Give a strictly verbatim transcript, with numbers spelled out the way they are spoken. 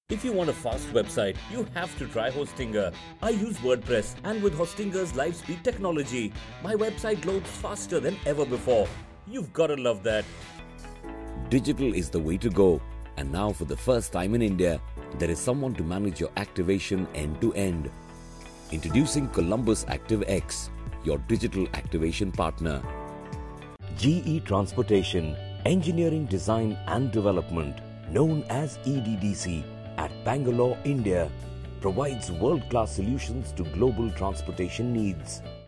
If you want a fast website, you have to try Hostinger. I use WordPress, and with Hostinger's live speed technology, my website loads faster than ever before. You've got to love that. Digital is the way to go. And now for the first time in India, there is someone to manage your activation end to end. Introducing Columbus ActiveX, your digital activation partner. G E Transportation, Engineering Design and Development, known as E D D C, at Bangalore, India, provides world-class solutions to global transportation needs.